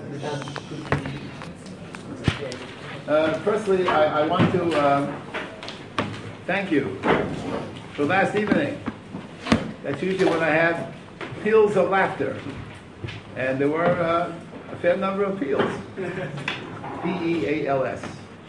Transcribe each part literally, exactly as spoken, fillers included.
Uh, firstly, I, I want to uh, thank you for last evening. That's usually when I have peals of laughter. And there were uh, a fair number of peals. P E A L S.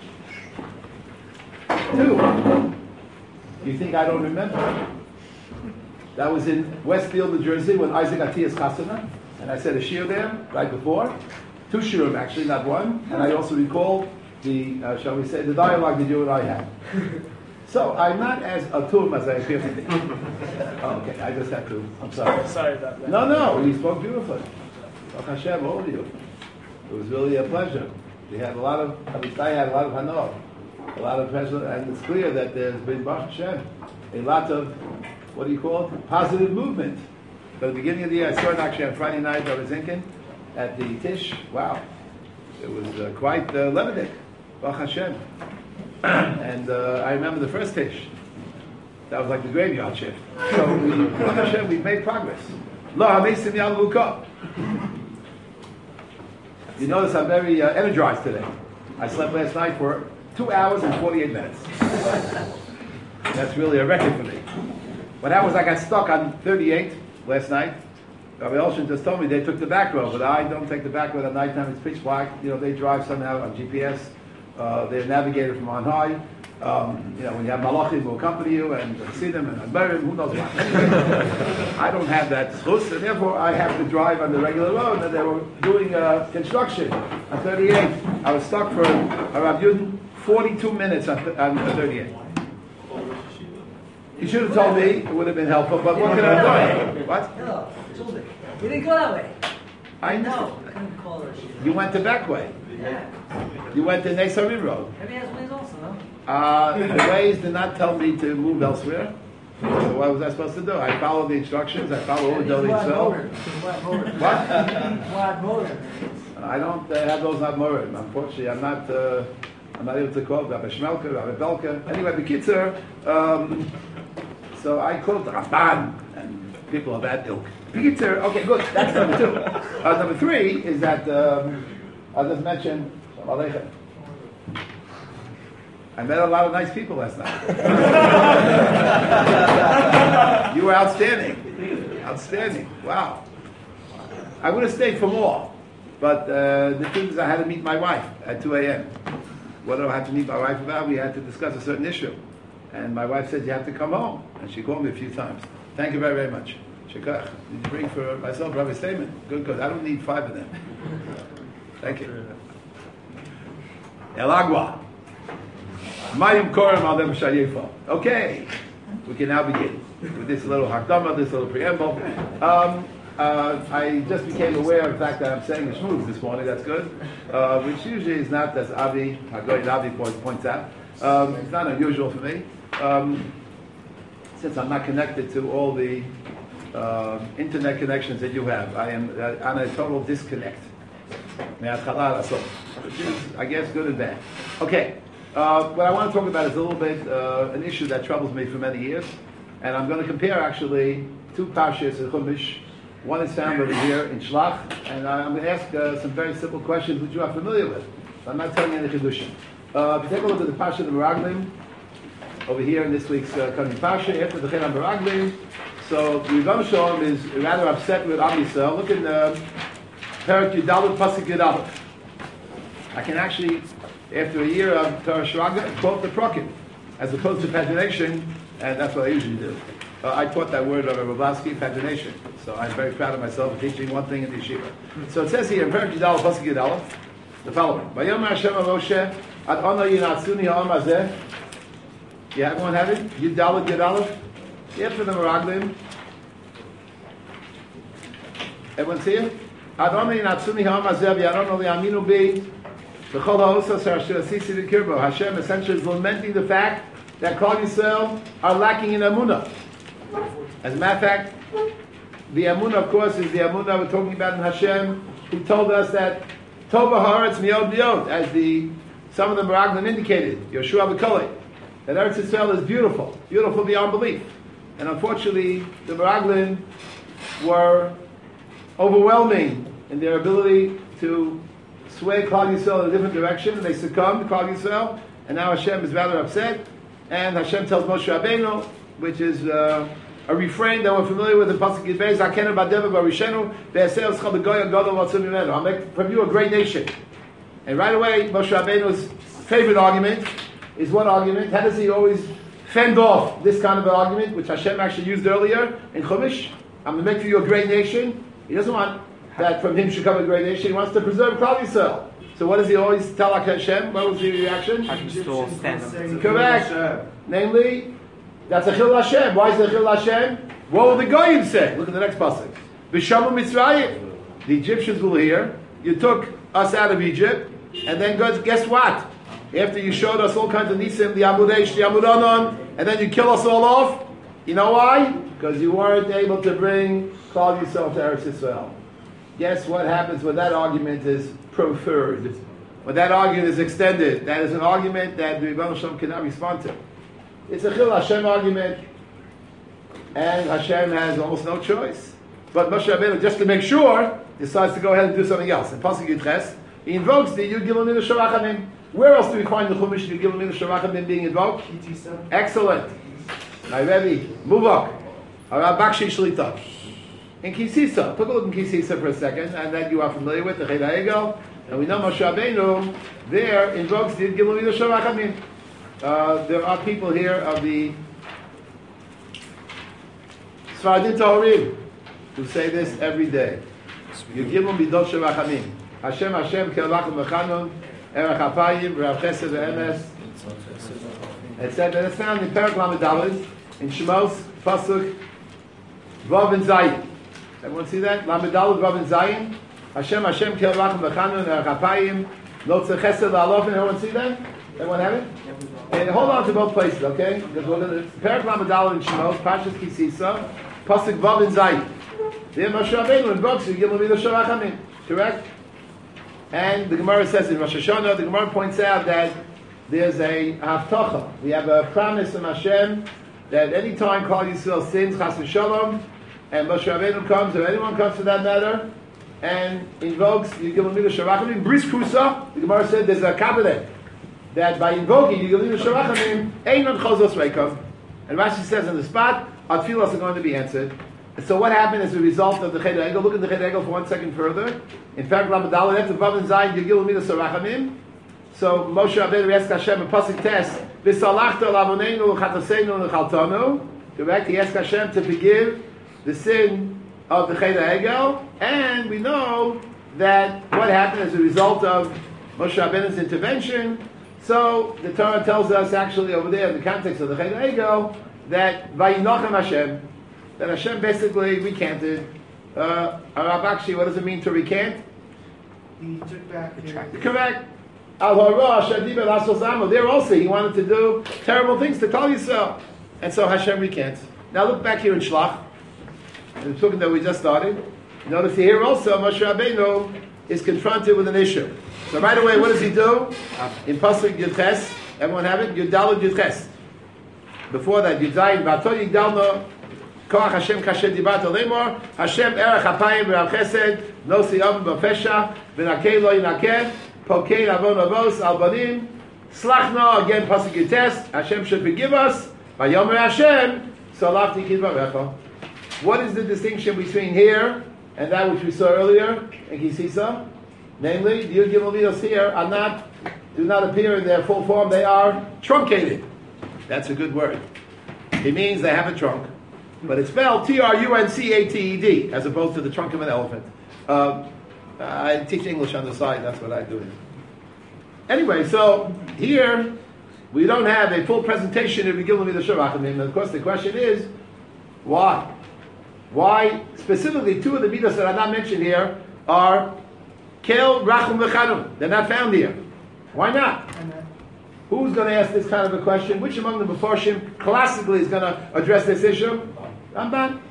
Two. You think I don't remember? That was in Westfield, New Jersey, when Isaac Atiyah's Chasana. And I said a shiur there right before. Two shiurim, actually, not one. And I also recall the, uh, shall we say, the dialogue that you and I had. So I'm not as atum as I appear to be. Oh, okay, I just have to. I'm sorry. Sorry about that. No, no, you spoke beautifully. Baruch Hashem, all of you. It was really a pleasure. We had a lot of, at least I had a lot of hanoah, a lot of pleasure, and it's clear that there's been, Baruch Hashem, a lot of, what do you call it, positive movement. At the beginning of the year, I saw it actually on Friday night, I was thinking, at the Tish. Wow. It was uh, quite uh, levendik. Baruch Hashem. And uh, I remember the first Tish. That was like the graveyard shift. So, we, Baruch Hashem, we've made progress. Lo hamesim yalvuka. You notice I'm very uh, energized today. I slept last night for two hours and forty-eight minutes. That's really a record for me. What happened was I got stuck on thirty-eight last night. Rabbi Elshin just told me they took the back road, but I don't take the back road at nighttime. It's pitch black. You know, they drive somehow on G P S. Uh, they're navigated from on high. Um, you know, when you have malachim who accompany you and see them and admirim, who knows what. I don't have that schus, and therefore I have to drive on the regular road. And they were doing uh, construction on thirty-eight. I was stuck for around Yudin forty-two minutes on, th- on thirty-eight. You should have told me; it would have been helpful. But what can I do? What? No, we didn't go that way. I know. You went the back way. Yeah. You went to Nesarim Road. Maybe has ways also, no? Uh, the ways did not tell me to move elsewhere. So what was I supposed to do? I followed the instructions. I followed all the Dodi Tzvel. What? I don't uh, have those not morid. Unfortunately, I'm not. Uh, I'm not able to quote Rabbi Shmelker, Rabbi Belka. Anyway, the Kitzer. Um, so I quote Ramban and people of that ilk. Kitzer. Okay, good. That's number two. Uh, number three is that um, I'll just mention. I met a lot of nice people last night. You were outstanding. Outstanding. Wow. I would have stayed for more. But uh, the thing is, I had to meet my wife at two a.m. What do I have to meet my wife about? We had to discuss a certain issue. And my wife said, you have to come home. And she called me a few times. Thank you very, very much. Shekach, did you bring for myself Rabbi Stamen? Good, good. I don't need five of them. Thank you. El Agua. Mayim Korem Adem Shayefa. Okay, we can now begin with this little hakdama, this little preamble. Um, uh, I just became aware of the fact that I'm saying a shmuz this morning. That's good, uh, which usually is not, as Avi Hagoy Avi points out. Um, it's not unusual for me, um, since I'm not connected to all the uh, internet connections that you have. I am uh, on a total disconnect. Which is, I guess, good and bad. Okay. Uh, what I want to talk about is a little bit uh, an issue that troubles me for many years, and I'm going to compare actually two parshas in Chumash. One is found over here in Shlach, and I'm going to ask uh, some very simple questions which you are familiar with. So I'm not telling you any chidushim. Uh, if you take a look at the parsha of the Meraglim over here in this week's uh, coming parsha, after the Chelam Meraglim, so Rivam Shalom is rather upset with Am Yisrael. Look in the Perak Yudalot Pasuk Yudalot. I can actually, after a year of Torah Shraga, quote the Prokim, as opposed to pagination, and that's what I usually do. Uh, I taught that word of Rablasky, pagination. So I'm very proud of myself for teaching one thing in the yeshiva. So it says here in Perak Yudalot Pasuk Yudalot, the following: Vayomer Hashem Moshe, Ad Ona Yinatzuni Ha'am Hazeh. Yeah, everyone have it? Yudalot Yudalot. After the Meraglim. Everyone see it? Ad Ona Yinatzuni Ha'am Hazeh V'Yaron Oli Aminu Bi. Hashem essentially is lamenting the fact that Klal Yisrael are lacking in Amunah. As a matter of fact, the Amunah, of course, is the Amunah we're talking about in Hashem, who told us that Tova Haaretz Miod Miod, as the some of the Meraglim indicated, Yoshua B'Kolei, that Eretz Yisrael is beautiful, beautiful beyond belief. And unfortunately, the Meraglim were overwhelming in their ability to sway Klal Yisrael in a different direction, and they succumbed, Klal Yisrael, and now Hashem is rather upset, and Hashem tells Moshe Rabbeinu, which is uh, a refrain that we're familiar with in Pasuk Yud Beis, "Hakenu b'Deva b'Rishenu, ve'aseh oscha b'Goy Gadol v'atzum mimenu." I'll make from you a great nation. And right away, Moshe Rabbeinu's favorite argument is what argument? How does he always fend off this kind of an argument, which Hashem actually used earlier in Chumash? I'm going to make for you a great nation. He doesn't want that from him should come a great nation. He wants to preserve Klal Yisrael. So what does he always tell Hashem? What was the reaction? Correct. Namely, that's a Chil Hashem. Why is it a Chil Hashem? What will the Goyim say? Look at the next pasuk. B'Shamu Mitzrayim. The Egyptians will hear, you took us out of Egypt, and then God, guess what? After you showed us all kinds of nisim, the Amud Eish, the Amud Anon, and then you kill us all off. You know why? Because you weren't able to bring Klal Yisrael to Eretz Yisrael. Guess what happens when that argument is preferred? When that argument is extended, that is an argument that the Rebbeinu Shalom cannot respond to. It's a Chil Hashem argument, and Hashem has almost no choice. But Moshe Rabbeinu, just to make sure, decides to go ahead and do something else. In Pasuk Yud Ches, he invokes the Yud Gimel Midah Sharachamim. Where else do we find the Chumash Yud Gimel Midah Sharachamim being invoked? Excellent. My Rebbe, move up. Bakshi Shlita. In Kisisa, take a look in Kisisa for a second, and that you are familiar with, the Ched HaEgel, and we know Moshe Rabbeinu there invokes the Yud Gimel Midah Sharachamim. Uh, there are people here of the Sfaradim Tahorim who say this every day. Yud Gimel Midot Sharachamim. Hashem Hashem Kelvachim Mechanun Erech Apayim Rav Chesed Ve'emes. It said that it's found in Perek Lamed Daled in Shemos Pasuk Vav and Zayin. Everyone see that? Lamed Daled Vav and Zayin. Hashem Hashem Kelvachim Mechanun Erech Apayim Lo Tzeh Chesed La'alofen. Everyone see that? Everyone have it? And hold on to both places, okay? Because we're going to Perek Lamed Daled in Shemos Pashas Kisisa Pasuk Vav and Zayin. There Moshe Rabbeinu invokes Yud Gimel Midah Sharachamim. Correct? And the Gemara says in Rosh Hashanah, the Gemara points out that there's a haftacha. We have a promise from Hashem that any time Klal Yisrael sins, chas v'shalom, and Moshe Rabbeinu comes, or anyone comes for that matter, and invokes Yud Gimel Midah Sharachamim, bris krusa, the Gemara said there's a covenant that by invoking Yud Gimel Midah Sharachamim, einon chozos reikam. And Rashi says on the spot, our tefillos are going to be answered. So what happened as a result of the Ched HaEgel? Look at the Ched HaEgel for one second further. In fact, Lamed Daled, after Vav and Zayin, Yud Gimel Midah Sharachamim. So Moshe Rabbeinu asked Hashem a pasuk test. V'salachta lavoneinu l'chataseinu l'chaltanu. Correct? He asked Hashem to forgive the sin of the Ched HaEgel, and we know that what happened as a result of Moshe Rabbeinu's intervention. So the Torah tells us actually over there in the context of the Ched HaEgel that Vayinochem Hashem. That Hashem basically recanted. Uh, Rabakshi, what does it mean to recant? He took back the Correct. Al Hara Shadiba Lasosamo. There also he wanted to do terrible things to Klal Yisrael, and so Hashem recants. Now look back here in Shlach, the talking that we just started. Notice here also Moshe Rabbeinu is confronted with an issue. So right away, what does he do? In Pasuk Yud Ches, everyone have it? Yud Daled Yud Ches. Before that, Yud Zayin V'ato Yigdalno. Koach Hashem kasher dibat lemor Hashem erech apayim v'rav chesed no siyam b'pesha v'nakei lo yinakeh pokei avon avos al banim slachna. Again pasuk Yutes, Hashem should forgive us. Vayomer Hashem salafti kidvavecha. What is the distinction between here and that which we saw earlier in Kisisa? Namely, the Yud Gimel Midos here are not do not appear in their full form; they are truncated. That's a good word. It means they have a trunk. But it's spelled T R U N C A T E D, as opposed to the trunk of an elephant. Um, I teach English on the side, that's what I do. Anyway, so here, we don't have a full presentation of Yud Gimel Midah Sharachamim. And of course the question is, why? Why, specifically, two of the midas that are not mentioned here are Kel, Rachum, V'chanum. They're not found here. Why not? Who's going to ask this kind of a question? Which among the Mefarshim classically is going to address this issue? Ramban.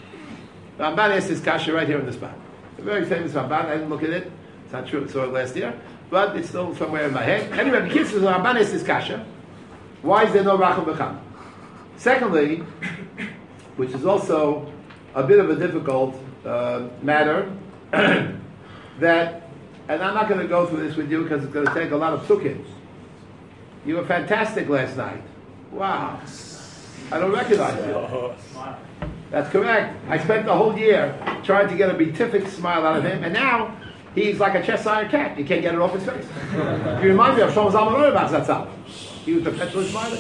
Ramban asked this kasha right here in the spot. A very famous Ramban. I didn't look at it. It's not true. I saw it last year. But it's still somewhere in my head. Anyway, the kids says Ramban asked this kasha. Why is there no Rachum B'cham? Secondly, which is also a bit of a difficult uh, matter, that and I'm not going to go through this with you because it's going to take a lot of psukim. You were fantastic last night. Wow. I don't recognize you. That's correct. I spent the whole year trying to get a beatific smile out of him, and now he's like a Cheshire cat. You can't get it off his face. You remind me of Shlomo Zalman Auerbach, that's how. He was perpetually smiling.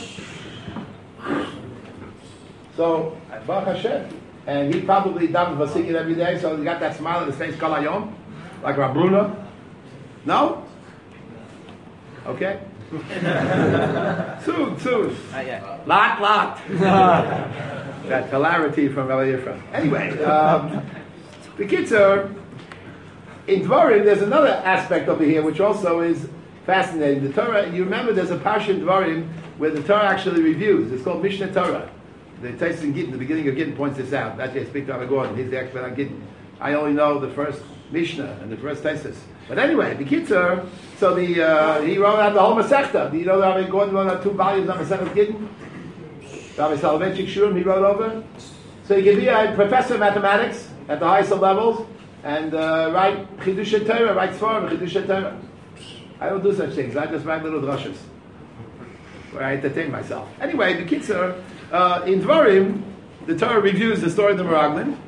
So, Baruch Hashem. And he probably davened Vasikin every day, so he got that smile on his face, Kol Hayom, like Rav Bruna. No? Okay? Soon, soon. Lot, lot. That hilarity from Rabbi Yifra. Anyway, um, the Kitzur, in Dvarim, there's another aspect over here which also is fascinating. The Torah, you remember there's a parsha in Dvarim where the Torah actually reviews. It's called Mishnah Torah. The Taisus in Gittin, the beginning of Gittin points this out. Actually, I speak to Rabbi Gordon. He's the expert on Gittin. I only know the first Mishnah and the first Taisus. But anyway, the Kitzur, so the uh, he wrote out the whole Masechta. Do you know that Rabbi Gordon wrote out two volumes on Masechta Gittin? Rabbi Soloveitchik Shurim, he wrote over. So you can be a professor of mathematics at the highest of levels and uh, write Chidush Torah, write Sforim, Chidush Torah. I don't do such things. I just write little drushes where I entertain myself. Anyway, the Kitzur, uh, in Dvarim, the Torah reviews the story of the Meraglim.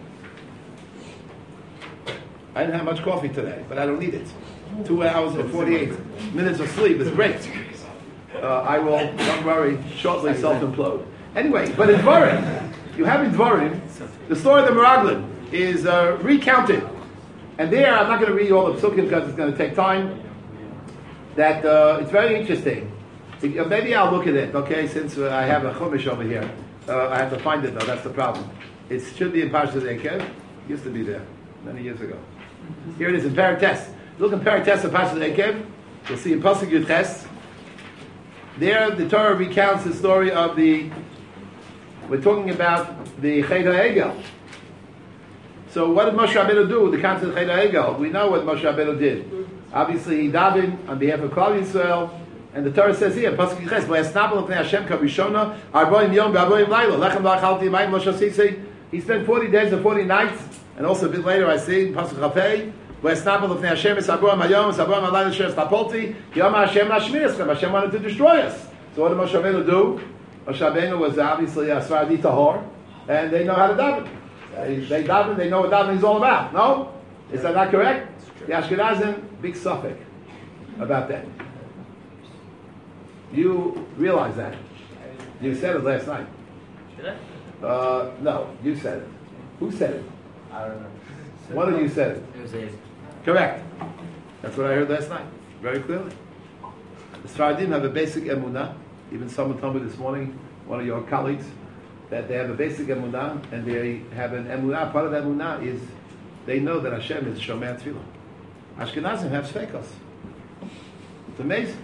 I didn't have much coffee today, but I don't need it. Two hours and forty-eight minutes of sleep is great. Uh, I will, don't worry, shortly self-implode. Anyway, but in Dvarim, you have in Dvarim, the story of the Meraglim is uh, recounted. And there, I'm not going to read all the psukim because it's going to take time. That uh, it's very interesting. Maybe I'll look at it, okay, since uh, I have a chumash over here. Uh, I have to find it though, that's the problem. It should be in Parashat Eikev. It used to be there many years ago. Here it is in Parates. Look in Parates of Parashat Eikev. You'll see in Pasuk Yud Ches. There the Torah recounts the story of the, we're talking about the Chet HaEgel. So what did Moshe Rabbeinu do with the concept of Chet HaEgel? We know what Moshe Rabbeinu did. Obviously he davened on behalf of Klal Yisrael. And the Torah says here, Pasuk Yud Ches, "V'yasnabel l'pnei Hashem kavishona, arboim yom v'arboim layla, lechem v'achalti mayim lo shasisi." He spent forty days and forty nights, and also a bit later I see Pasuk Chafei, "V'yasnabel l'pnei Hashem es arboim hayom, es arboim halayla sheres tapolti, yom Hashem lashmir eschem." Hashem wanted to destroy us. So what did Moshe Rabbeinu do? Moshe Rabbeinu was obviously a Sfaradi tahor, and they know how to daven. They, they daven, they know what davening is all about. No, is that not correct? The Ashkenazim, big suffix about that. You realize that. You said it last night. Did I? Uh, no, you said it. Who said it? I don't know. One of you said it. It was Abe. Correct. That's what I heard last night. Very clearly. The Sfaradim have a basic emunah. Even someone told me this morning, one of your colleagues, that they have a basic emunah, and they have an emunah. Part of that emunah is they know that Hashem is Shomer Tefillah. Ashkenazim have sfekos. It's amazing.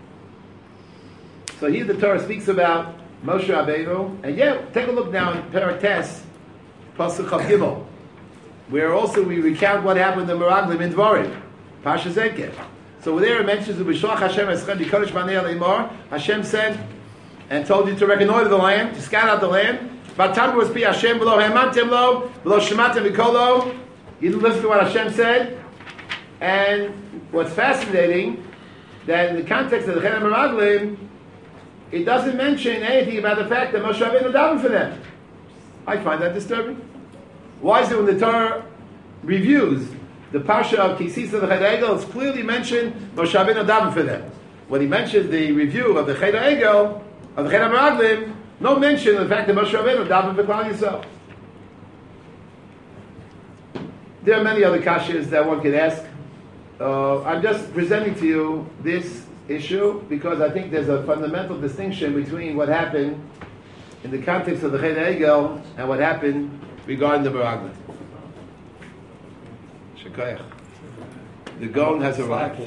So here the Torah speaks about Moshe Rabbeinu, and yeah, take a look now in Parates, Pasuk Chav Gimel, where also we recount what happened in the Meraglim in Dvarim, Pasha Eikev. So there it mentions the B'shlach Hashem Eschem B'Kodesh B'nei Leimor. Hashem sent and told you to reconnoiter the land, to scout out the land. V'atam was be Hashem below Hemantem lo, below Shematem B'Kolo. You didn't listen to what Hashem said. And what's fascinating, that in the context of the Chet Meraglim, it doesn't mention anything about the fact that Moshe Rabbeinu davened for them. I find that disturbing. Why is it when the Torah reviews the Parsha of Kisis of the Chet HaEgel, it's clearly mentioned Moshe Rabbeinu davened for them. When he mentions the review of the Chet HaEgel, of the Chet HaMeraglim, no mention of the fact that Moshe Rabbeinu davened for Klal Yisrael. There are many other kashas that one could ask. Uh, I'm just presenting to you this issue because I think there's a fundamental distinction between what happened in the context of the Chet HaEgel and what happened regarding the Meraglim. Shekayach. The Gaon has arrived.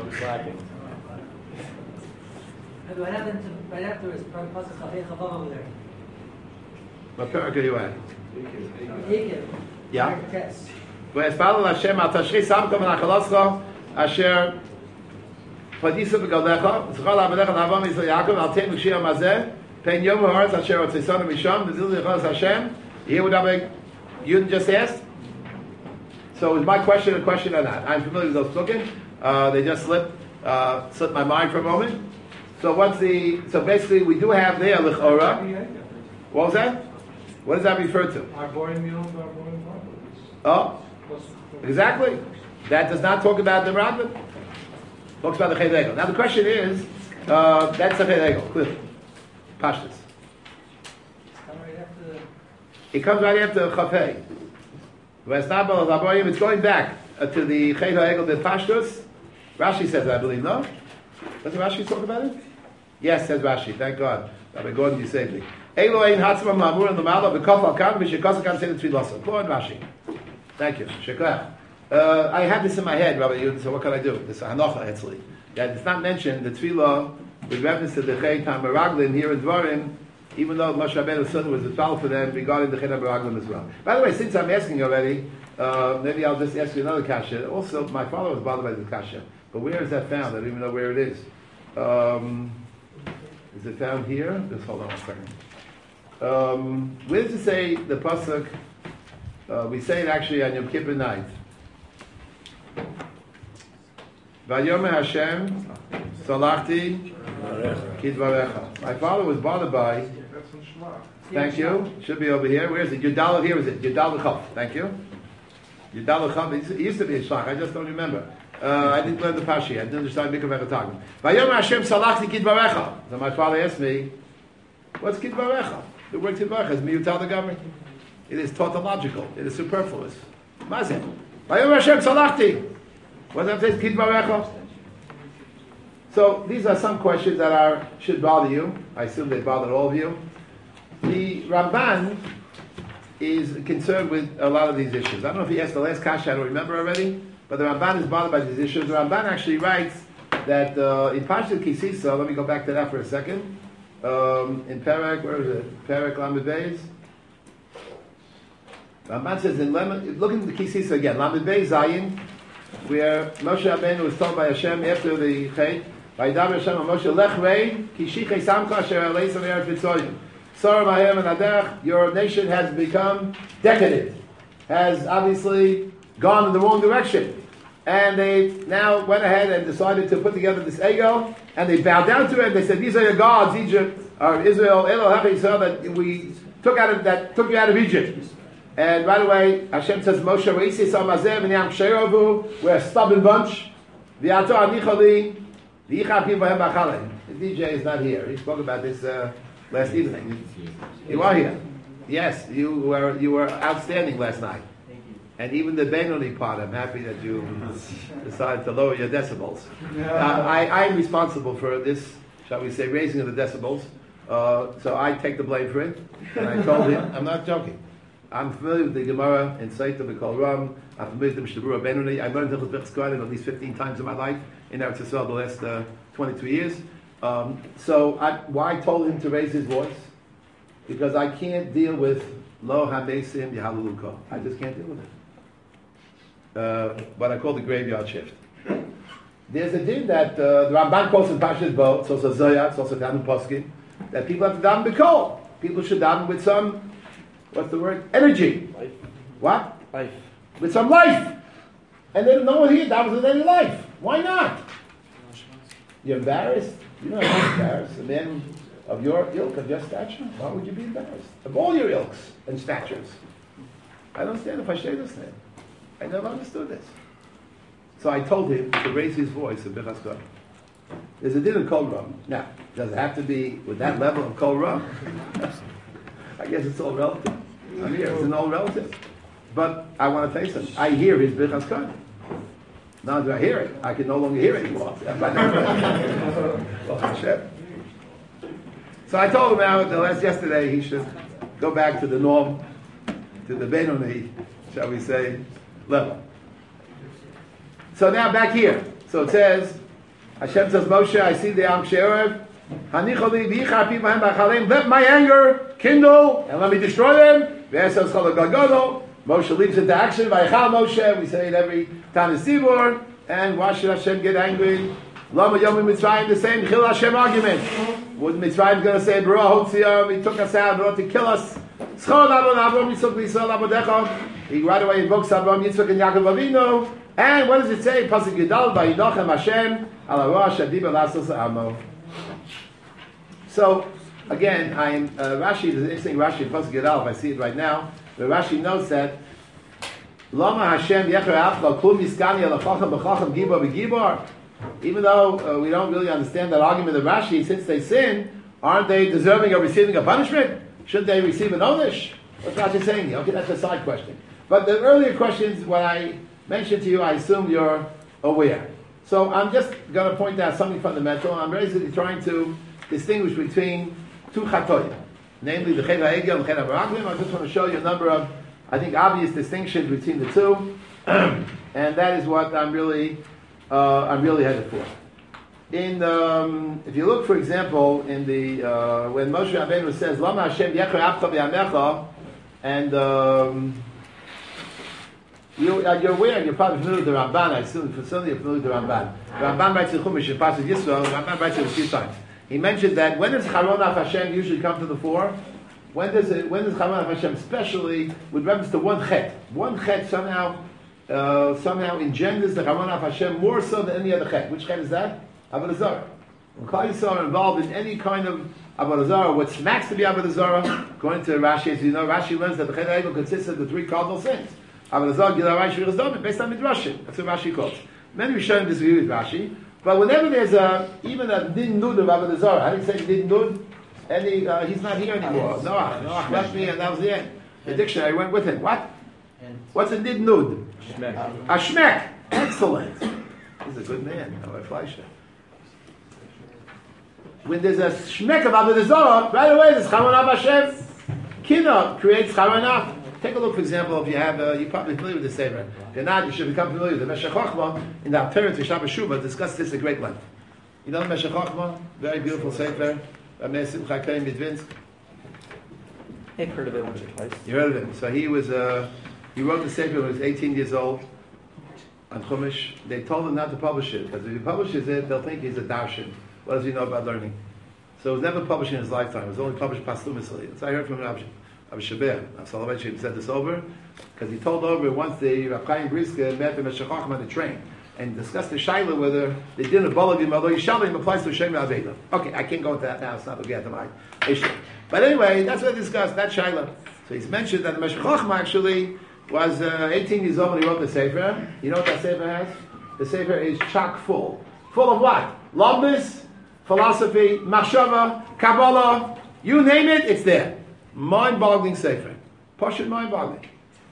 What happened to, right after his Pasuk Chafei Chavav over there? What parak are you at? Eikev. Yeah. Yes. ויספלל השם על תשחי שמתו ונחלתך אשר פדיסו בגלדך וזכר לעבדך לעבור מישראל יעקב על תן מקשיר המזה פן יום הארץ אשר הוצאנו משם וזיל יכנס השם. You hear what Rabbi Yudin just asked? So is my question a question or not? I'm familiar with those psukim. Uh, they just slipped uh, slipped my mind for a moment. So what's the? So basically, we do have there l'chora. What was that? What does that refer to? Oh, exactly. That does not talk about the Rabbit. Talks about the Chet Egel. Now the question is, uh, that's the Chet Egel, clearly. Pashtus. It comes right after Chafei. It's going back uh, to the Chet Egel, the Pashtus. Rashi says, I believe, no? Doesn't Rashi talk about it? Yes, says Rashi. Thank God. Rabbi Gordon, you saved me. Elo ein hatzma ma'amur in the ma'ala v'kof al kan v'shekos kan say the tefillah. Go on, Rashi. Thank you. Sheklah. Uh, I had this in my head, Rabbi Yudin, so what can I do? This hanocha, actually. Yeah, it's not mentioned, the tefillah, with reference to the Chet HaMeraglim here in Dvarim, even though Moshe Rabbeinu's son was a follow for them regarding the Chet HaMeraglim as well. By the way, since I'm asking already, uh, maybe I'll just ask you another kasha. Also, my father was bothered by this kasha. But where is that found? I don't even know where it is. Um, is it found here? Just hold on one second. Um, where does it say the pasuk? Uh, we say it actually on Yom Kippur night. Vayomer Hashem salachti kidvarecha. My father was bothered by. Thank you. Should be over here. Where is it? Yudal. Here is it. Yudal Chav. Thank you. Yudal Chav. It used to be a shlach. I just don't remember. Uh, I didn't learn the Pashi. I didn't understand Mikra Vechatagim. Vayomer Hashem salachti kidvarecha. So my father asked me, "What's kidvarecha?" The word kidvarecha is miyutal the government. It is tautological. It is superfluous. Mazeh. Vayomer Hashem salachti. What does that say? Kidvarecha. So these are some questions that are should bother you. I assume they bother all of you. The Ramban is concerned with a lot of these issues. I don't know if he asked the last kasha. I don't remember already. But the Ramban is bothered by these issues. The Ramban actually writes that uh, in Parshat Kisisa, let me go back to that for a second. Um, in Perek, where is it? Perek Lamed Beis. Ramban says in Lemon, look at the Kisisa again. Lamed Beis Zayin, where Moshe Rabbeinu was told by Hashem after the Chet, Vayidaber Hashem Moshe Lech Rei Ki Shichei Samcha Asher Aleis Ameretz Vitzoyim. Sorry, Mahem and Aderech, your nation has become decadent, has obviously gone in the wrong direction. And they now went ahead and decided to put together this ego, and they bowed down to it, and they said, these are your gods, Egypt, or Israel, Elohim Israel, that we took out of, that took you out of Egypt. And right away, Hashem says, Moshe Reisi Samazev and Yam Sherovu, we're a stubborn bunch. V'yato Anichali, V'yicha Piv Vahem B'achalem. The D J is not here. He spoke about this uh, last evening. You are here. Yes, you were you were outstanding last night. And even the Benoni part, I'm happy that you decided to lower your decibels. Uh, I, I'm responsible for this, shall we say, raising of the decibels. Uh, so I take the blame for it. And I told him, I'm not joking. I'm familiar with the Gemara in Saita B'Kol Ram. I'm familiar with the Mishnah Benoni. I learned Hilchot Birchas Kohanim at least fifteen times in my life in Eretz Yisrael the last uh, twenty-two years. Um, so I, why I told him to raise his voice? Because I can't deal with Lo HaMesim Yehaluluko. I just can't deal with it. Uh, what I call the graveyard shift. There's a din that uh, the Ramban quotes in Pashas Bo, it's also Zoya, it's also Tanu Poskin, that people have to daven b'kol. People should daven with some, what's the word? Energy. Life. What? Life. With some life. And then no one here davens with any life. Why not? You're embarrassed? You're not embarrassed. A man of your ilk, of your stature, why would you be embarrassed? Of all your ilks and statures. I don't understand if I say this name. I never understood this. So I told him to raise his voice in Birchas Kohanim. There's a din of Kol Ram. Now, does it have to be with that level of Kol Ram? I guess it's all relative. I'm here, it's an all relative. But I want to tell you something. I hear his Birchas Kohanim. Now do I hear it? I can no longer hear it anymore. Well, Hashem. So I told him now, the last yesterday, he should go back to the norm, to the Benoni, shall we say, level. So now back here. So it says, Hashem says, Moshe, I see the Am Sherev. Let my anger kindle and let me destroy them. Moshe leaps into action. Moshe, we say it every time in Sibor. And why should Hashem get angry? Lama Yom Mitzrayim, the same Chil Hashem argument. What Mitzrayim going to say? He took us out in order to kill us. He right away invokes Abraham, Yitzchak, and Yaakov Avinu, And what does it say? Pasuk Yudal Vayidochem Hashem Ala Rosh Adiba Lasos Amo. So again, I'm uh, Rashi. There's an interesting Rashi in Pasuk Yudal. If I see it right now, the Rashi notes that Lama Hashem Yecher Avcha Klum Yiskani Ala Chacham B'Chacham Gibor B'Gibor. Even though uh, we don't really understand that argument of Rashi, since they sin, aren't they deserving of receiving a punishment? Shouldn't they receive an onish? What's Rashi saying here? Okay, that's a side question. But the earlier questions, when I mentioned to you, I assume you're aware. So I'm just going to point out something fundamental. I'm basically trying to distinguish between two chatoyim, namely the chet ha'egel and the chet ha'baraglim. I just want to show you a number of, I think, obvious distinctions between the two, and that is what I'm really, uh, I'm really headed for. In, um, if you look, for example, in the uh, when Moshe Rabbeinu says, "Lama Hashem yecher avcha v'yamecha," and um, you, uh, you're aware, you're probably familiar with the Ramban. I assume for some of you are familiar with the Ramban. The Ramban writes in Chumash in Pasuk Yisrael. The Ramban writes it a few times. He mentioned that when does Charon Af Hashem usually come to the fore? When does it? When does Charon Af Hashem, especially with reference to one chet, one chet somehow uh, somehow engenders the Charon Af Hashem more so than any other chet. Which chet is that? Avodah Zarah. When Klal Yisrael are involved in any kind of Avodah Zarah, what smacks to be Avodah Zarah, according to Rashi, as you know, Rashi learns that the Chet HaEgel consists of the three cardinal sins. Avodah Zarah, Gilui Arayis, Shviras Damim, based on Midrashim. That's what Rashi calls. Many Rishonim disagree with Rashi, but whenever there's a, even a Din Nud of Avodah Zarah, how do you say Din Nud? Any, uh, he's not here anymore. Noach, Noach left me and that was the end. The dictionary went with him. What? What's a Din Nud? A Shmek. Excellent. He's a good man. Oh, Fleischer. When there's a shmek of Avodah Zarah, right away there's Charon Av Hashem. Kina creates Charon Av. Take a look, for example, if you have, uh, you're probably familiar with the Sefer. If you're not, you should become familiar with the Meshech Chochmah in the Apterit V'Shabbat Shuvah. Discuss this at great length. You know the Meshech Chochmah? Very beautiful Sefer. Rameir Simcha Kaim Midvinsk. I've heard of it once or twice. You heard of him. So he was, uh, he wrote the Sefer when he was eighteen years old on Chumash. They told him not to publish it, because if he publishes it, they'll think he's a darshan. What does he know about learning? So it was never published in his lifetime. It was only published posthumously. So I heard from Rabbi Shabir. Soloveitchik said this over, because he told over once the Rav Chaim Brisker met the Meshech Chochmah on the train and discussed the shaila whether the din of Balavim, although Yishalim applies to Shem Aveda. Okay, I can't go into that now. It's not the get to my issue. But anyway, that's what they discussed, that shaila. So he's mentioned that the Meshech Chochmah actually was uh, eighteen years old when he wrote the Sefer. You know what that Sefer has? The Sefer is chock full. Full of what? Lambis, philosophy, machshava, Kabbalah, you name it, it's there. Mind-boggling Sefer. Pashut mind-boggling.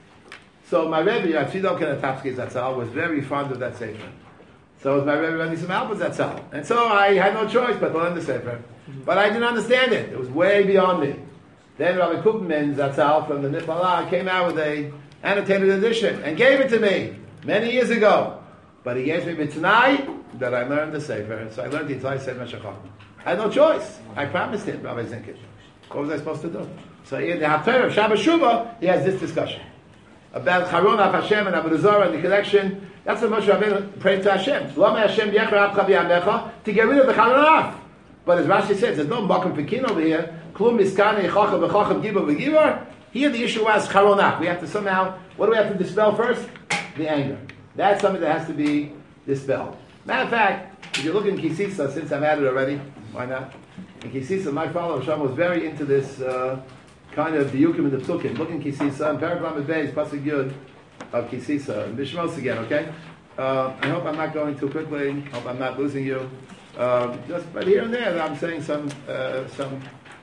So my Rebbe, Tzidok Kenatapsky Zatzal, was very fond of that Sefer. So was my Rebbe Rabbi Nissim Alpert Zatzal. And so I had no choice but to learn the Sefer. But I didn't understand it. It was way beyond me. Then Rabbi Kupman Zatzal from the Nifala came out with a annotated edition and gave it to me many years ago. But he gave me b'tnai that I learned the Sefer. So I learned the entire Sefer Meshech Chochmah. I had no choice. I promised him, Rabbi Zinkit. What was I supposed to do? So in the Haftarah of Shabbat Shuvah, he has this discussion about Charon Af Hashem and Avodah Zarah and the connection. That's what Moshe Rabbeinu prayed to Hashem. Lama Hashem yecher avcha v'yamecha, to get rid of the Charon Af. But as Rashi says, there's no makom pekin over here. Klum miskane chacham v'chacham gibor v'gibor. Here the issue was Charon Af. We have to somehow, what do we have to dispel first? The anger. That's something that has to be dispelled. Matter of fact, if you look in Kisisa, since I'm at it already, why not? In Kisisa, my father Hashem was very into this uh, kind of diyukim in the psukim. Look in Kisisa, and Paragraph Beis, Pasuk Yud of Kisisa, and Bishmos again, okay? Uh, I hope I'm not going too quickly. I hope I'm not losing you. Um, just, but here and there, I'm saying some, uh, some,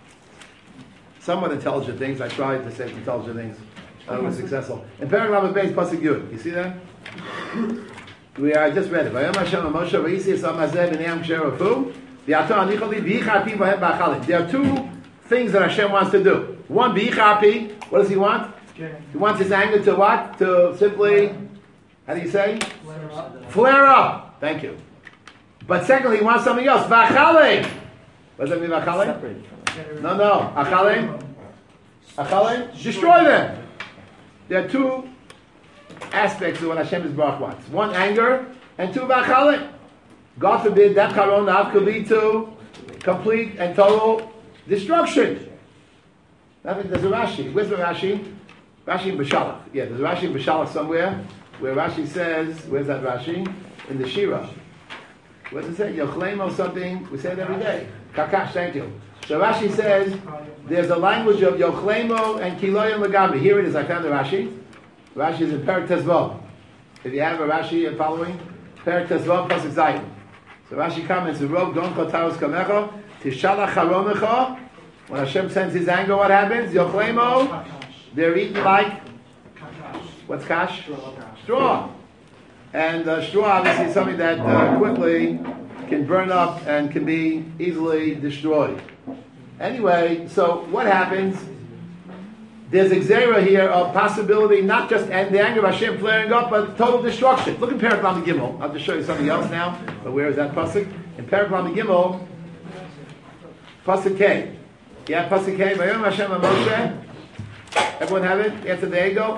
somewhat intelligent things. I tried to say intelligent things. I was successful. In Paragraph Beis, Pasuk Yud, you see that? We I just read it. Vayom Hashem Moshe v'Yisi Esam Hazeh b'nei Sherafu. There are two things that Hashem wants to do. One, bichapi. What does He want? He wants His anger to what? To simply, how do you say? Flare up. Flare up. Thank you. But secondly, He wants something else. V'achale. What does that mean, v'achale? No, no. Achale. Achale. Destroy them. There are two aspects of what Hashem is Baruch wants. One, anger, and two, v'achale. God forbid that Charon Av could lead to complete and total destruction. There's a Rashi. Where's the Rashi? Rashi in Beshalach. Yeah, there's a Rashi in Beshalach somewhere where Rashi says, where's that Rashi? In the Shira. What does it say? Yochlemo something, we say it every day. Kakash, thank you. So Rashi says, there's a language of Yochlemo and Kiloyim Lagabi. Here it is, I found the Rashi. Rashi is in Perek Tezvav. If you have a Rashi following, Perek Tezvav Pasuk Zayin. So Rashi comments, Rov Gon Chotaros Kamecho, Tishalach Haromecho. When Hashem sends His anger, what happens? Yochlemo, they're eaten like, what's kash? Straw. And uh, straw obviously is something that uh, quickly can burn up and can be easily destroyed. Anyway, so what happens? There's a xera here of possibility, not just and the anger of Hashem flaring up, but total destruction. Look in Perek Lamed Gimel. I'll just show you something else now. But where is that pasuk? In Perek Lamed Gimel, pasuk K. Yeah, pasuk K. Vayom Hashem Moshe. Everyone have it? Answer the ego.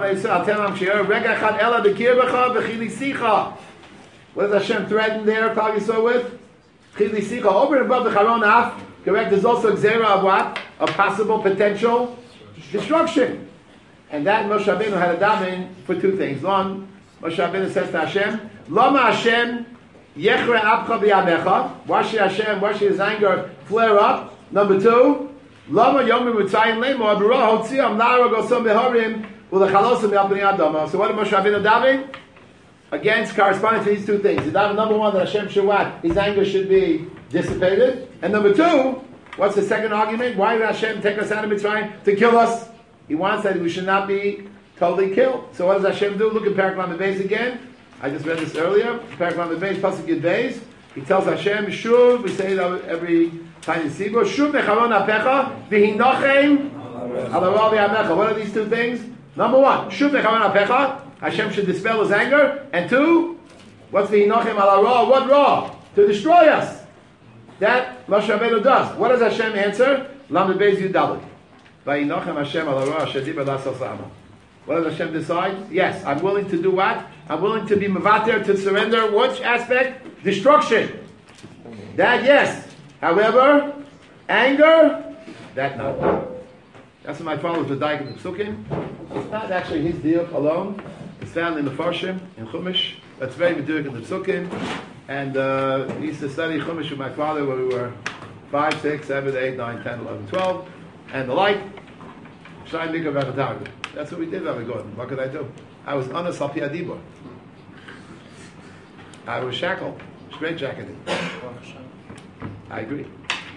What does Hashem threaten there? Probably so with Chili over and above the Charon Af. Correct. There's also a xera of what? Of possible potential destruction. And that Moshe Rabbeinu had a daven for two things. One, Moshe Rabbeinu says to Hashem, Lama Hashem yechre apcha b'yamecha. Why should Hashem, why should His anger flare up? Number two, Lama yomim utzayin lemo abura hotziam nara gosam behorim ulechalosam yalpini adama. So what did Moshe Rabbeinu daven? Against, corresponding to these two things. The daven number one, that Hashem should what? His anger should be dissipated. And number two, what's the second argument? Why did Hashem take us out of Mitzrayim? To kill us. He wants that we should not be totally killed. So what does Hashem do? Look at Perek Lamed Beis again. I just read this earlier. Perek Lamed Beis, Pasuk Yud Beis. He tells Hashem, Shuv, we say it every time in Sibur, Shuv necharon apecha, v'hinochem alarav v'yamecha. What are these two things? Number one, Shuv necharon apecha, Hashem should dispel His anger. And two, what's v'hinochem alarav? What raw? To destroy us. That Moshe Rabbeinu does. What does Hashem answer? Lamed Beis Yud Daled. Vayinochem Hashem al hara asher diber la'asos ha'ama. What does Hashem decide? Yes, I'm willing to do what? I'm willing to be mevater, to surrender. Which aspect? Destruction. That yes. However, anger, that not. That's what my father was the Daik of the Psukim. It's not actually his deal alone. It's found in the Farshim, in Chumash. That's very medurik in the Psukim. And uh, we used to study Chumash with my father when we were five, six, seven, eight, nine, ten, eleven, twelve, and the like. Shai Mikra V'Achatag. That's what we did, Rabbi Gordon. What could I do? I was on a Salpi Adibor. I was shackled, straight jacketed. I agree.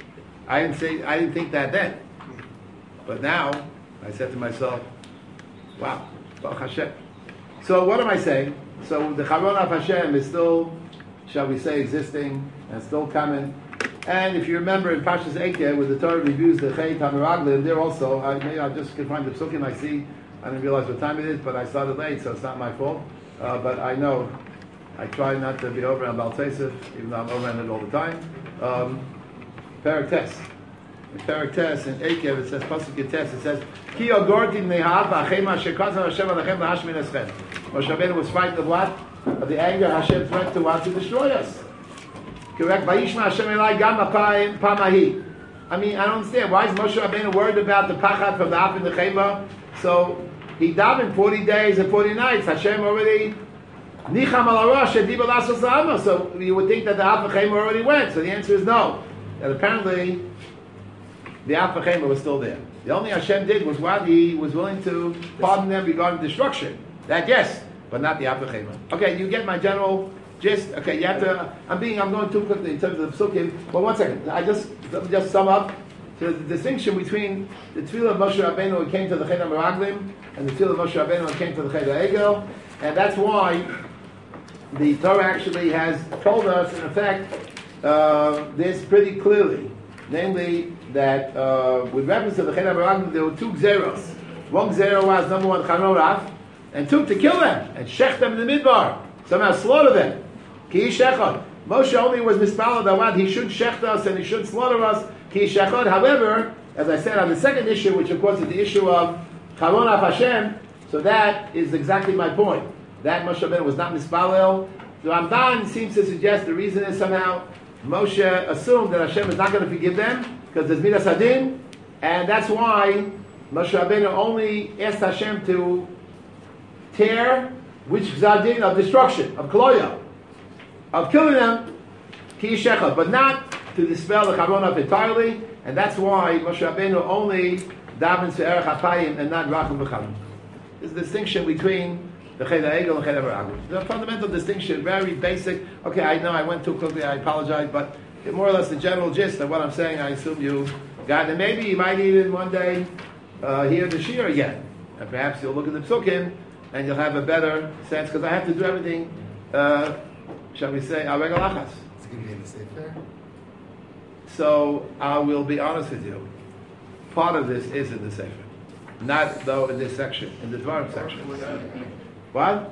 I didn't say, I didn't think that then. But now, I said to myself, wow, Baruch Hashem. So what am I saying? So the Charon of Hashem is still, shall we say, existing and still coming. And if you remember in Pashas Eikeh, where the Torah reviews the Chei Tameraglim, there also, I, maybe I just can find the psukim I see. I didn't realize what time it is, but I started late, so it's not my fault. Uh, but I know, I try not to be over on Baal Tesef, even though I'm over on it all the time. Um, Perek Tes. In Perek Tes, in Eikev, it says, Pasuk Tes, it says, Ki ogorti nehav v'achem asher kazan Hashem alachem lahashmin eschem. Moshe Rabbeinu was frightened of what? Of the anger Hashem threatened to want to destroy us. Correct? Vayishma Hashem elai gam apayim pamahi. I mean, I don't understand. Why is Moshe Rabbeinu worried about the pachat from the Af and the Chema? So, he davened forty days and forty nights. Hashem already nicham al hara shediba lasos ha'ama. So, you would think that the Af and Chema already went. So, the answer is no. And apparently, the Af and Chema was still there. The only Hashem did was what? He was willing to pardon them regarding destruction. That, yes, but not the Af and Chema. Okay, you get my general gist. Okay, you have to, I'm being, I'm going too quickly in terms of the psukim. But one second, I just, let me just sum up. So the distinction between the tefillah of Moshe Rabbeinu when it came to the Chet HaMeraglim and the tefillah of Moshe Rabbeinu when it came to the Chet HaEgel. And that's why the Torah actually has told us, in effect, uh, this pretty clearly. Namely, that uh, with reference to the Chet HaMeraglim, there were two gzeros. One gzero was, number one, Chanoraf, and two, to kill them, and shech them in the midbar. Somehow slaughter them. Ki shechad. Moshe only was mispalad that what he should shecht us and he should slaughter us. Ki shechad. However, as I said on the second issue, which of course is the issue of Charon af Hashem, so that is exactly my point. That Moshe Rabbeinu was not mispalel. The Ramban seems to suggest the reason is somehow Moshe assumed that Hashem is not going to forgive them because there's midas hadin, and that's why Moshe Rabbeinu only asked Hashem to tear which Zadin of destruction, of Koloya, of killing them, Ki Shecha, but not to dispel the Charonot entirely, and that's why Moshe Rabbeinu only davens for Erech HaPayim and not Rachum V'Chalim. There's a distinction between the Ched HaEgel and Ched HaBaraglim. The fundamental distinction, very basic. Okay, I know I went too quickly, I apologize, but more or less the general gist of what I'm saying, I assume you got. And maybe you might even one day uh, hear the Shir again. And perhaps you'll look at the Psukim and you'll have a better sense, because I have to do everything, uh, shall we say, al regel achas. It's going to be in the Sefer? So I will be honest with you. Part of this is in the Sefer. Not, though, in this section, in the Dvarim section. What?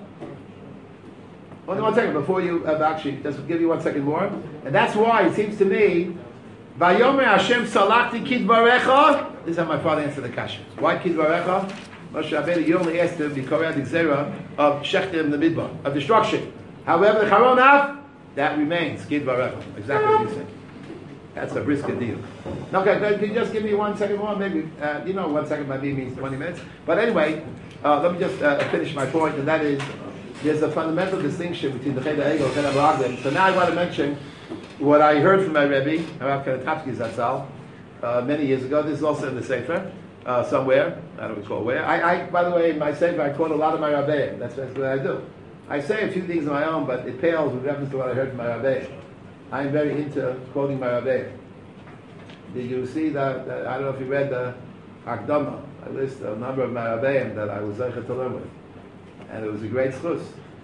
One, one second, before you, uh, actually, just give you one second more. And that's why it seems to me, Vayomer Hashem salachti kidvarecha. This is how my father answered the kasha. Why kidvarecha? Moshe Rabbeinu, you only asked him the Korah Gzera of Shechtim the Midbar, of destruction. However, the Charonaf, that remains kidvarecha. Exactly what you said. That's a brisker deal. Okay, can you just give me one second more? Maybe, uh, you know, one second by me means twenty minutes. But anyway, uh, let me just uh, finish my point, and that is, there's a fundamental distinction between the Ched HaEgel and Ched HaBaraglim. So now I want to mention what I heard from my Rebbe, Harav Kanatapski Zatzal, uh, many years ago. This is also in the Sefer, uh, somewhere. I don't recall where. I, I, by the way, in my Sefer, I quote a lot of my Rabbeim. That's, that's what I do. I say a few things of my own, but it pales with reference to what I heard from my Rabbeim. I'm very into quoting my Rabbeim. Did you see that, that? I don't know if you read the Akdama. I list a number of my Rabbeim that I was zeicher to learn with. And it was a great schus.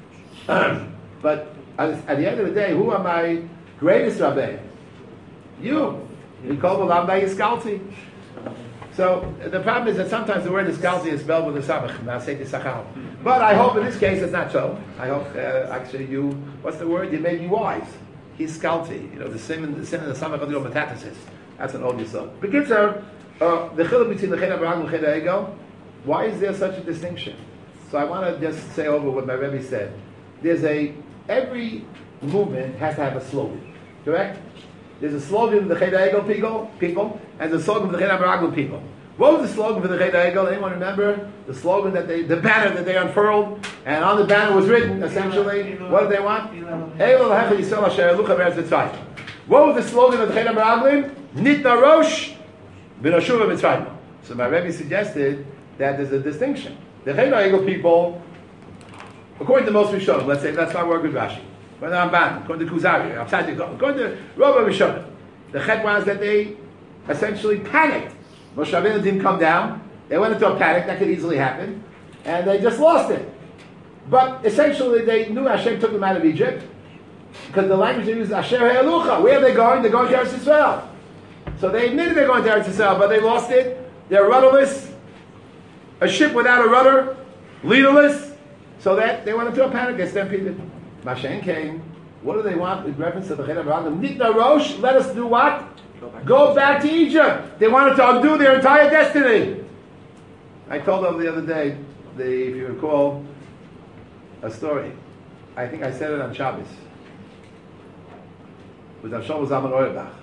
But at the end of the day, who are my greatest Rabbeim? You. You call the Lambai Yiskalti. So the problem is that sometimes the word Yiskalti is spelled with a sabach, Naseti Sachal. But I hope in this case it's not so. I hope uh, actually you, what's the word? You made me wise. He's Skalti. You know, the sin in the sin in the samach of the metathesis. That's an old yisod. Bekitzer, uh, the chiluk between the Ched HaBaraglim and Ched HaEgel, why is there such a distinction? So I want to just say over what my Rebbe said. There's a, every movement has to have a slogan, correct? There's a slogan of the Ched HaEgel people, people, and the slogan of the Ched HaBaraglim people. What was the slogan for the Ched HaEgel? Anyone remember? The slogan that they, the banner that they unfurled, and on the banner was written, essentially, what did they want? What was the slogan of the Ched HaBaraglim? Nitna Rosh, B'Noshuva Mitzrayim. So my Rebbe suggested that there's a distinction. The Ched HaEgel people, according to most Rishonim, let's say, let's not work with Rashi, according to Ramban, according to Kuzari, according to Rov Rishonim, the Chet was that they essentially panicked. Moshe Rabbeinu didn't come down. They went into a panic. That could easily happen. And they just lost it. But essentially, they knew Hashem took them out of Egypt. Because the language they used, Asher Ha'elucha. Where are they going? They're going to Eretz Yisrael. So they admitted they're going to Eretz Yisrael, but they lost it. They're rudderless. A ship without a rudder. Leaderless. So that they went into a panic. They stampeded. Mashen came. What do they want with reference to the Ched HaBaraglim? Nitna Rosh. Let us do what? Go back to Egypt. They wanted to undo their entire destiny. I told them the other day, the, if you recall, a story. I think I said it on Shabbos. With Avshom Zalman Auerbach.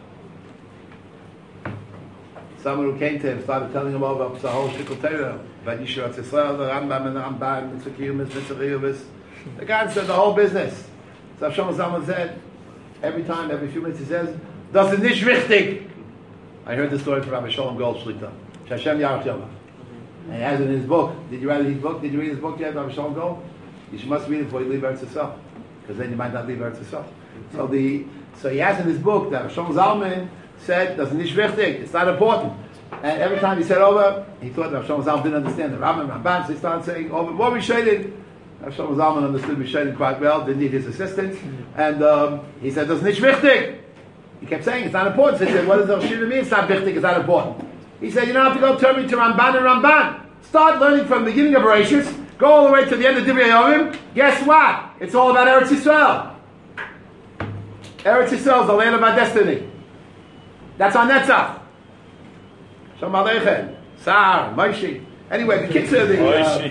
Someone who came to him started telling him all about the whole Shikul Torah, about Yishuat Yisrael, the Rambam and the Ramban, the Tzukiyumis, Mitzvahiyumis. The guy said the whole business. So Avshom Zalman said, every time, every few minutes he says, das ist nicht wichtig. I heard the story from Rabbi Shalom Goldschlichter. Hashem Yarach Yomah. And he has it in his book. Did you read his book? Did you read his book yet, Rabbi Shalom Gold? You must read it before you leave Eretz Yisrael, because then you might not leave Eretz Yisrael. So the so he has in his book that Rabbi Shalom Zalman said, das ist nicht wichtig. It's not important. And every time he said over, he thought Rabbi Shalom Zalman didn't understand the Rambam, Ramban. So he started saying over. What we shaded, Rabbi Shalom Zalman understood we shaded quite well. Didn't need his assistance, and um, he said, das ist nicht wichtig. He kept saying, it's not important. So he said, what does the Shiva mean? It's not wichtig, it's not important. He said, you don't have to go turn me to Ramban and Ramban. Start learning from the beginning of Bereshit, go all the way to the end of Divrei Yomim. Guess what? It's all about Eretz Yisrael. Eretz Yisrael is the land of our destiny. That's our Netzach. Shalom Aleichem. Sar, Moshe. Anyway, the kids are the... Moshe.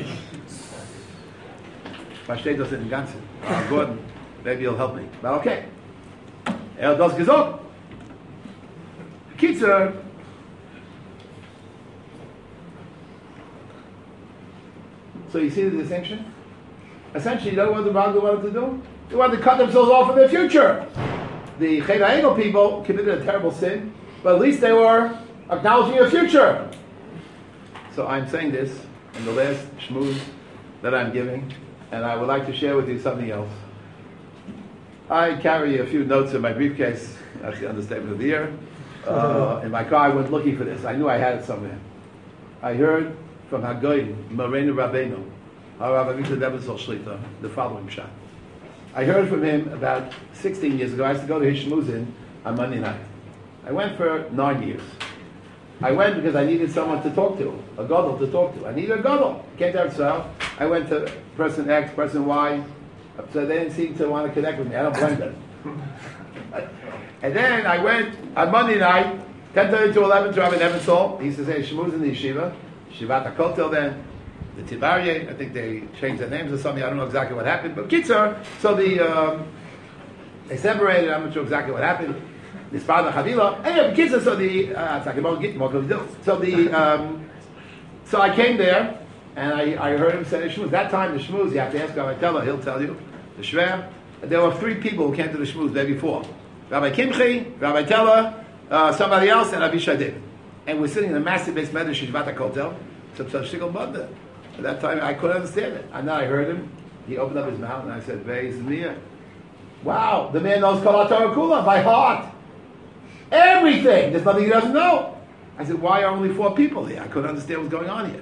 My state does it in Gansen. Uh, Gordon, maybe he'll help me. But okay. Er hat das gesagt. Kitzer. So you see the distinction? Essentially, you know what the Rambam wanted to do? They wanted to cut themselves off from their future. The Chet HaEgel people committed a terrible sin, but at least they were acknowledging a future. So I'm saying this in the last shmooze that I'm giving, and I would like to share with you something else. I carry a few notes in my briefcase. That's the understatement of the year. Uh, in my car, I went looking for this. I knew I had it somewhere. I heard from Hagoyim, Moreno Rabbeinu, Harav Avigdor Nebuchadnezzar Shlita, the following shot. I heard from him about sixteen years ago. I used to go to his shmuzin on Monday night. I went for nine years. I went because I needed someone to talk to, a gadol to talk to. I needed a gadol. Can't have so. I went to person X, person Y, so they didn't seem to want to connect with me. I don't blame them. And then I went on Monday night, ten thirty to eleven, to Rabbi Nebenzahl. He used to say shmuz in the yeshiva, Shivat HaKotel then, the Tibarye. I think they changed their names or something. I don't know exactly what happened. But Kitzur, so the um, they separated. I'm not sure exactly what happened. This father Chavila. Anyway, Kitzur. So the uh, so the um, so I came there and I, I heard him say shmuz. That time the shmuz, you have to ask Rabbi Teller. He'll tell you the shver. There were three people who came to the shmuz the day before: Rabbi Kimchi, Rabbi Teller, uh, somebody else, and Rabbi Shadim. And we're sitting in a massive base medrash in Shivat HaKotel. At that time, I couldn't understand it. And then I heard him. He opened up his mouth, and I said, "Ve'ez mia." Wow, the man knows Kol HaTorah Kula by heart. Everything. There's nothing he doesn't know. I said, "Why are only four people here?" I couldn't understand what's going on here.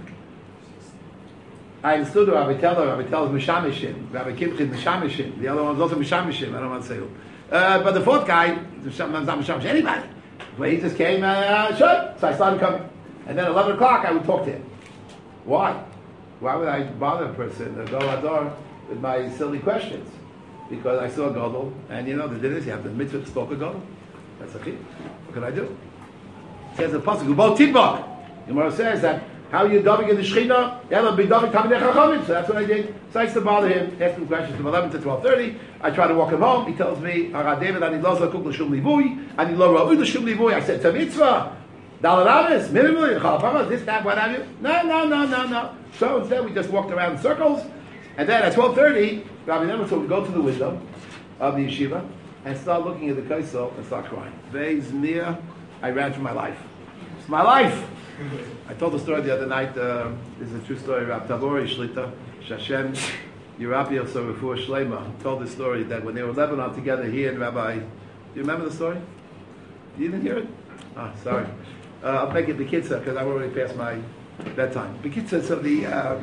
I understood Rabbi Teller. Rabbi Teller's Mishamishim. Rabbi Kimchi Mishamishim. The other one was also Mishamishim. I don't want to say who. Uh, but the fourth guy, not Mishamishim, anybody. But he just came, uh, sure. So I started coming. And then at eleven o'clock, I would talk to him. Why? Why would I bother a person, a Gadol Hador, with my silly questions? Because I saw a Gadol, and you know, the din is you have the mitzvah to stalk a Gadol. That's a chiyuv. What can I do? It says the pasuk, Ubal Tibak. The Gemara says that how you dabbing in the Shechina, you have a big dabbing coming there chachamim. So that's what I did. So I used to bother him, ask him questions from eleven to twelve thirty. I try to walk him home. He tells me, Ara David, I need lo zakuk l'shum livui. I need lo ra'u l'shum livui. I said, it's a mitzvah. Dalaravis, minimally, chalaparas, this, that, what have you. No, no, no, no, no. So instead we just walked around in circles. And then at twelve thirty, Rabbi Nebenzahl would go to the window of the yeshiva and start looking at the kaisel and start crying. Ve'ez mia, I ran for my life. It's my life. I told the story the other night. Uh, this is a true story. Rabbi Tabori Shlita, Shashem, Yerapi of Sarafur Shlema, told the story that when they were in Lebanon together, he and Rabbi, do you remember the story? You didn't hear it? Ah, sorry. Uh, I'll make it Bekitza because I've already passed my bedtime. Bekitza, so the uh,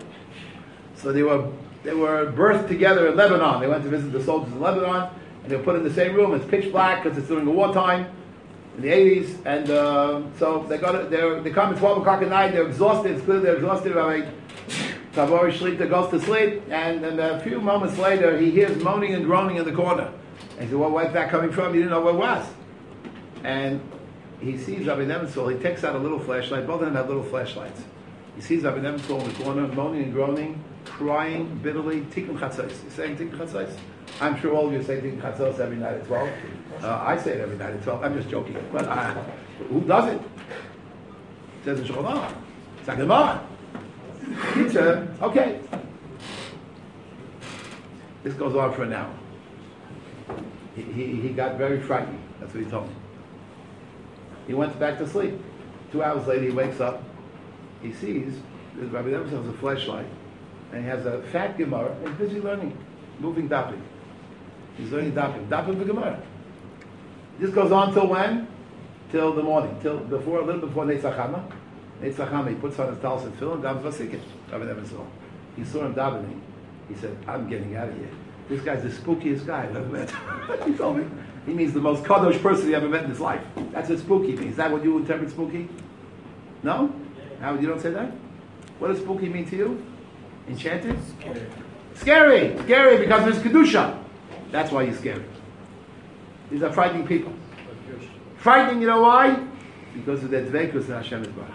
so they were they were birthed together in Lebanon. They went to visit the soldiers in Lebanon, and they were put in the same room. It's pitch black because it's during the wartime in the eighties, and uh, so they got they they come at twelve o'clock at night. They're exhausted. It's clear they're exhausted. Rabbi Tabori Shlita goes to sleep, and, and a few moments later, he hears moaning and groaning in the corner. And he said, "Well, where's that coming from?" He didn't know where it was, and he sees Rabbi Nebenzahl. He takes out a little flashlight. Both of them have little flashlights. He sees Rabbi Nebenzahl in the corner, moaning and groaning, crying bitterly. Tikkun Chatzos. He's saying Tikkun Chatzos. I'm sure all of you say Tikkun Chatzos every night at twelve. Uh, I say it every night at twelve. I'm just joking. But uh, who does it? It says in Shulchan Aruch. It's like Gemara. Teacher, okay. This goes on for an hour. He, he, he got very frightened. That's what he told me. He went back to sleep. Two hours later, he wakes up. He sees Rabbi Nebenzahl has a flashlight, and he has a fat Gemara, and he's busy learning, moving dapping. He's learning dapping, dapping the Gemara. This goes on till when? Till the morning, till before a little before Netzach Hama. Netzach Hama, he puts on his talis and tefillin, davens vasikin. Rabbi Nebenzahl. He saw him davening. He said, "I'm getting out of here. This guy's the spookiest guy I've ever met." He told me. He means the most kadosh person he ever met in his life. That's what spooky means. Is that what you interpret spooky? No? How you don't say that? What does spooky mean to you? Enchanted? Scary. Scary! Scary because of his kedusha. That's why he's scary. These are frightening people. Frightening, you know why? Because of their dveikus and Hashem Yisbarach.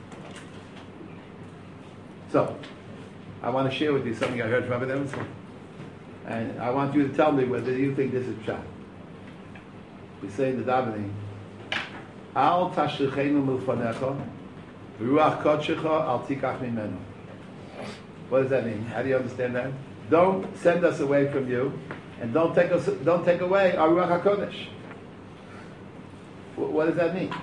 So, I want to share with you something I heard from Rabbi Nebenzahl. And I want you to tell me whether you think this is pshat. We say in the davening, Al tashlichenu milfanecha, v'ruach kodshecha al tikach mimenu. What does that mean? How do you understand that? don't send us away from you, and don't take us, don't take away our Ruach HaKodesh. What does that mean?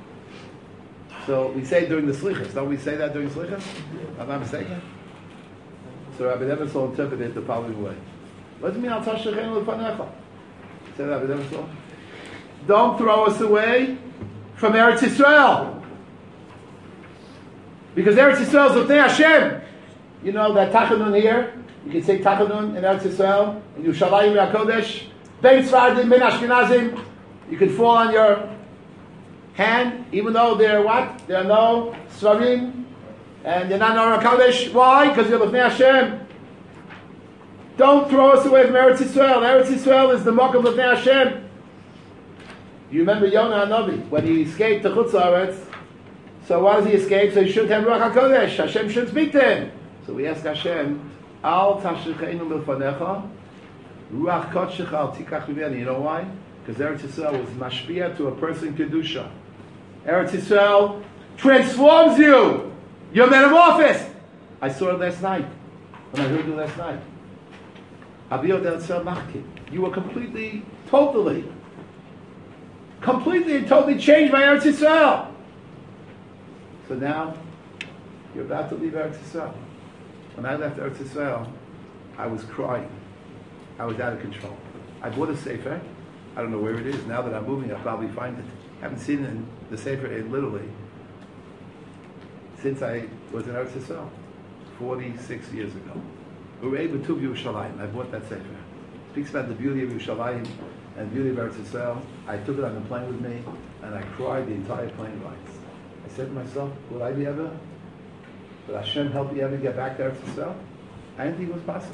So we say during the Slichas, don't we say that during Slichas? Am I not mistaken? So Rabbi Nebenson interpreted it the following way. What does it mean, Al Tashrecheinu Lefanecha? Say that, Rabbi Nebenson. Don't throw us away from Eretz Yisrael. Because Eretz Yisrael is Lefnei Hashem. You know that Tachanun here, you can say Tachanun in Eretz Yisrael, in Yerushalayim HaKodesh, Ben Tzfardim, Ben Ashkenazim, you can fall on your hand, even though there are what? There are no Svarim, and you're not on HaKodesh. Why? Because you're Lefnei Hashem. Don't throw us away from Eretz Yisrael. Eretz Yisrael is the Mock of Lefnei Hashem. You remember Yonah HaNavi, when he escaped to Chutz La'aretz, so why does he escape? So he shouldn't have Ruach HaKodesh. Hashem shouldn't speak to him. So we ask Hashem, Al Tashrecheinu Milfanecha, Ruach Kodshech Al Tikach Mimeni. You know why? Because Eretz Yisrael was mashpia to a person Kedusha. Eretz Yisrael transforms you. You're metamorphosed. I saw it last night. When I heard you last night. Abiyot Eretz Yisrael Machki. You were completely, totally, completely and totally changed by Eretz Yisrael. So now, you're about to leave Eretz Yisrael. When I left Eretz Yisrael, I was crying. I was out of control. I bought a sefer. I don't know where it is. Now that I'm moving, I'll probably find it. I haven't seen it in the sefer in literally since I was in Eretz Yisrael, forty-six years ago. Urei B'tuv Yerushalayim. I bought that sefer. It speaks about the beauty of Yerushalayim and the beauty of Eretz Yisrael. I took it on the plane with me, and I cried the entire plane ride. I said to myself, will I be ever, will Hashem help me ever get back to Eretz Yisrael? I didn't think it was possible.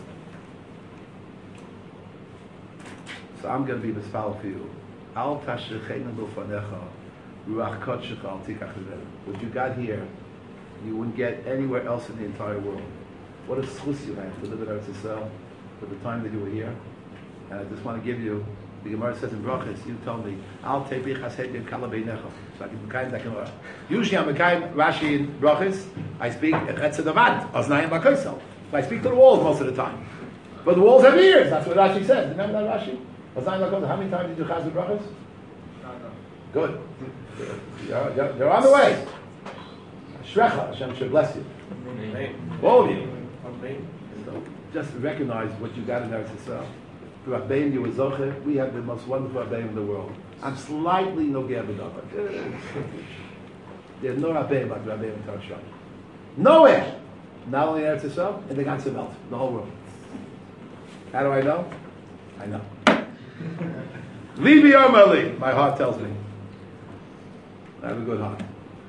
So I'm going to be mispal for you. Al tashrecheinu b'fanecha, ruach kodshech al tikach mimenu. What you got here, you wouldn't get anywhere else in the entire world. What a schus you have to live in Eretz Yisrael for the time that you were here. And I just want to give you, the Gemara says in Brachas, you told me, Al tebich hased kala beinecha. So I can mekayim that Gemara. Usually I'm mekayim Rashi in Brachas, I speak echetz adavad, oznayim b'koisel. I speak to the walls most of the time. But the walls have ears, that's what Rashi says. Remember that Rashi? How many times did you chaz the brachas? Good. You're, you're, you're on the way. Shrecha, Hashem should bless you. All of you. So just recognize what you got in Eretz Yisrael. Through Rabbeim, you were zocher. We have the most wonderful Rabbeim in the world. I'm slightly no Gerbedavar. There's no Rabbeim like Rabbeim in Tarshah. Nowhere. Not only in Eretz Yisrael, in the ganze Welt, the whole world. How do I know? I know. Libi Omali, my heart tells me. I have a good heart.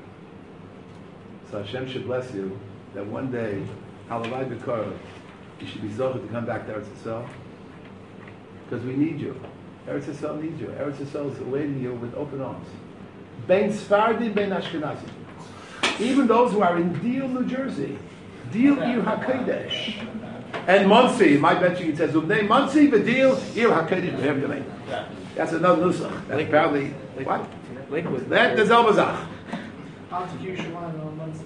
So Hashem should bless you that one day, Halavai B'Korah, you should be zocher to come back to Eretz Yisrael. Because we need you. Eretz Yisrael needs you. Eretz Yisrael is awaiting you with open arms. Ben Sfardim, Ben Ashkenazim. Even those who are in Deal, New Jersey. Deal Ir HaKodesh. And Muncie, my benching it says, Ubnei Muncie, V'Deal Ir HaKodesh V'Hem. That's another nusach. That's apparently, what? Lakewood. That is Elbazach. I'll take Yerushalayim on Monday.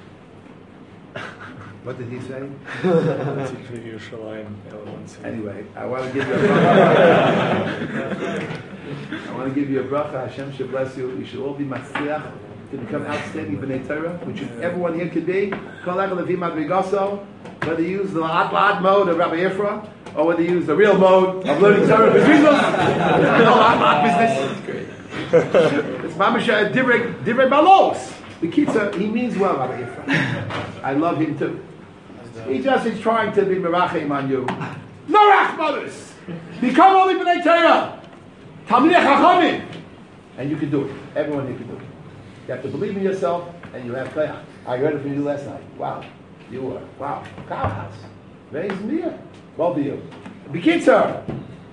What did he say? Yerushalayim, Anyway, I want to give you a bracha. I want to give you a bracha. Hashem should bless you. You should all be matzliach to become outstanding b'nei Torah, which everyone here could be. Kol echad lefi madrigaso. Whether you use the la'at la'at mode of Rabbi Yifra, or whether you use the real mode of learning Torah b'zrizos, no la'at la'at business. It's mamash divrei divrei balos. The Kitza, he means well, Rabbi Yifra. I love him too. He just is trying to be merachim on you. No rachmanis! Become only b'nei Torah! Talmidei Chachamim! And you can do it. Everyone here can do it. You have to believe in yourself, and you have koyach. I heard it from you last night. Wow. You were. Wow. Powerhouse. Raise me up. Both of you. B'kitzur!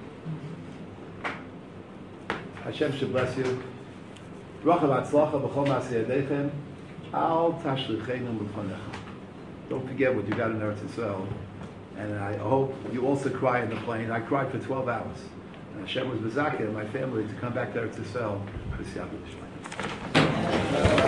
Hashem should bless you. Bracha v'atzlacha b'chol ma'aseh yadeichem. Al tashlicheinu m'fanecha. Don't forget what you got in Eretz Yisrael. And I hope you also cry in the plane. I cried for twelve hours. And Hashem was bezakeh, my family, to come back to Eretz Yisrael for Siyat B'Yisrael.